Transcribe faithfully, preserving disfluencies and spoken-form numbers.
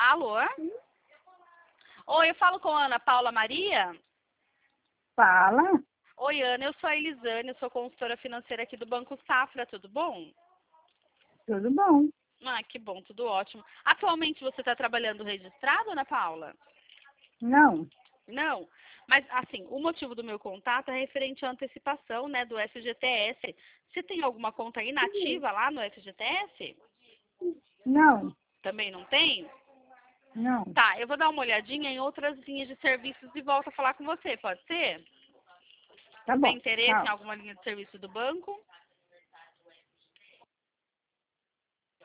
Alô? Oi, eu falo com a Ana Paula Maria? Fala, Oi, Ana, eu sou a Elisane, eu sou consultora financeira aqui do Banco Safra, tudo bom? tudo bom? Ah, que bom, tudo ótimo. Atualmente você está trabalhando registrado, Ana Paula? Não, Não, mas assim, o motivo do meu contato é referente à antecipação, né, do F G T S. Você tem alguma conta inativa lá no F G T S? não, Também não tem? não. Tá, eu vou dar uma olhadinha em outras linhas de serviços e volto a falar com você, pode ser? Tá Tem bom, interesse em tchau. alguma linha de serviço do banco?